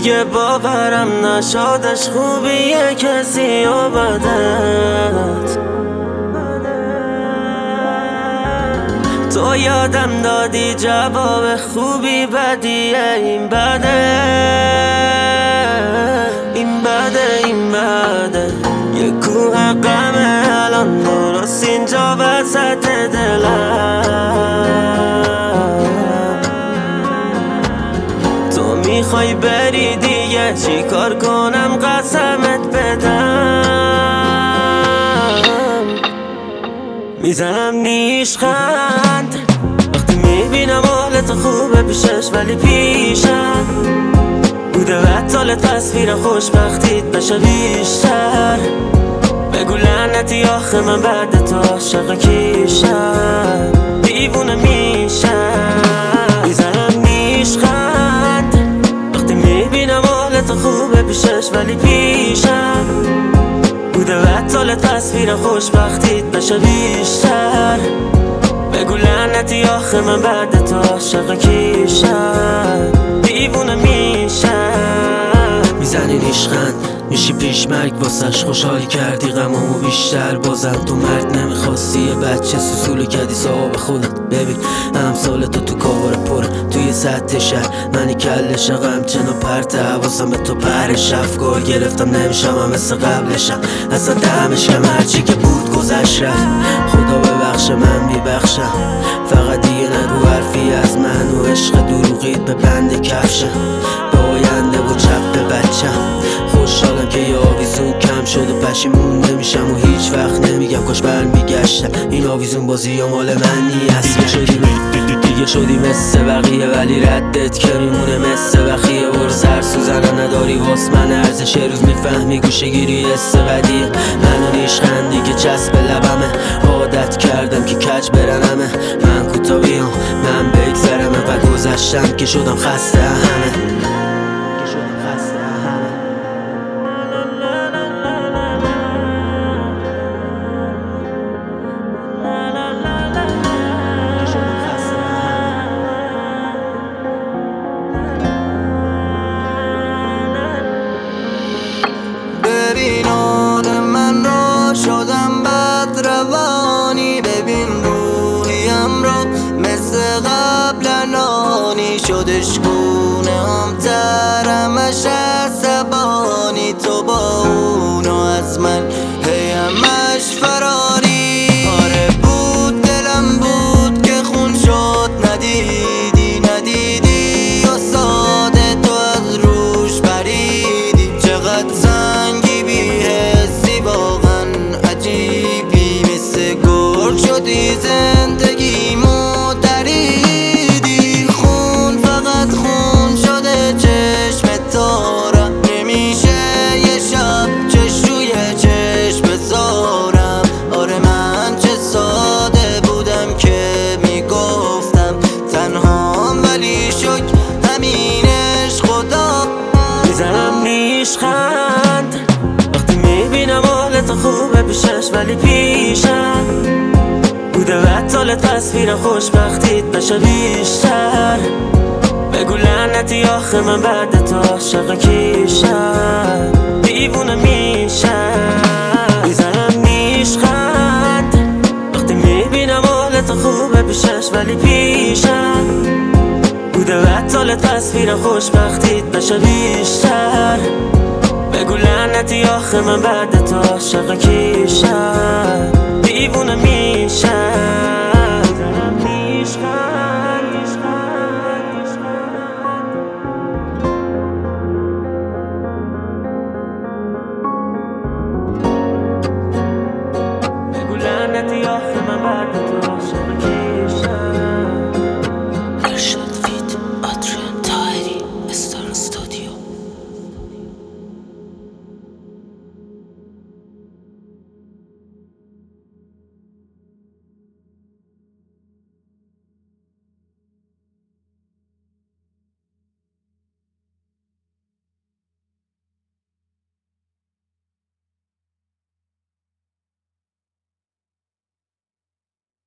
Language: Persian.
دیگه باورم نشادش خوبیه کسی و بدت. تو یادم دادی جواب خوبی بدیه، این بده این بده این بده. یه کوه غمه الان درست اینجا وسط دلم. تو میخوای بری دیگه چی کار کنم قسمت بدم. میزنم نیشخند وقتی میبینم حالت خوبه پیشش، ولی پیشم بوده بطال تصویر خوشبختیت بشه بیشتر. بگو لعنتی آخه من بعد تو عاشق کیشم، دیوونه میشم. میزنم نیشخند وقتی میبینم حالت خوبه پیشش، ولی پیشم بوده بطال تصویر خوشبختیت بشه بیشتر. بگو لعنتی آخه من بعد تو عاشق کیشم، دیوونه میشم. میزنی نیشخند میشی پیش مرگ واسش، خوشحالی کردی غمامو بیشتر. بازم تو مرد نمیخواستی یه بچه سوسولو کردی صاحب خودت. ببین امثال تو کار پره توی سطح شهر، منی کلشم غمچنا پرته حواسم به تو پرش. افکار گرفتم نمیشم هم مثل قبلشم، اصلا دمش کم هرچی که بود گذشت رفت. خدا ببخشه من میبخشم، فقط دیگه نگو حرفی از من و عشق دروغیت به بند کفشم. به آینده و چپ به بچم خوشحالم که یه آویزون کم شد و پشیمون نمیشم و هیچ وقت نمیگم کاش برمیگشتم. این آویزون بازی یا مال من نیست. دیگه شدی مثل بقیه ولی ردت که میمونه مثل بخیه. برو سر سوزنم نداری واس من ارزش روز میفهمی گوشه گیری حس بدیه. منو نیشخندی که چسب لبمه، عادت کردم که کج برنمه. من کوتا بیام من بگذرمه و گذشتم که شدم خسته همه. ببین آدم من را شدم بد روانی، ببین روحیم را مثل قبل نانی شدش گونه هم ترمش عصبانی. تو با اونو از من همش فراری. آره بود دلم بود که خون شد ندیدی ندیدی و ساده تو از روش پریدی. چقدر سنگی بی حسی واقعا عجیبی، مثل گرگ شدی زندگیمو دریدی. خون فقط خون شده چشم تارم، نمیشه یه شب چش روی چشم بذارم. آره من چه ساده بودم که میگفتم تنهام، ولی شک همینش خدا. میزنم نیشخند وقتی میبینم حالت خوبه پیشش، ولی پیشم بوده بطال تصویر خوشبختیت بشه بیشتر. بگو لعنتی آخه من بعد تو عاشق کیشم، دیوونه میشم. میزنم نیشخند وقتی میبینم حالت خوبه پیشش، ولی پیشم بوده بطال تصویر خوشبختیت بشه بیشتر. بگو لعنتی آخه من بعد تو عاشق کیشم، دیوونه میشم. میزنم نیشخند بگو لعنتی آخه من بعد تو عاشق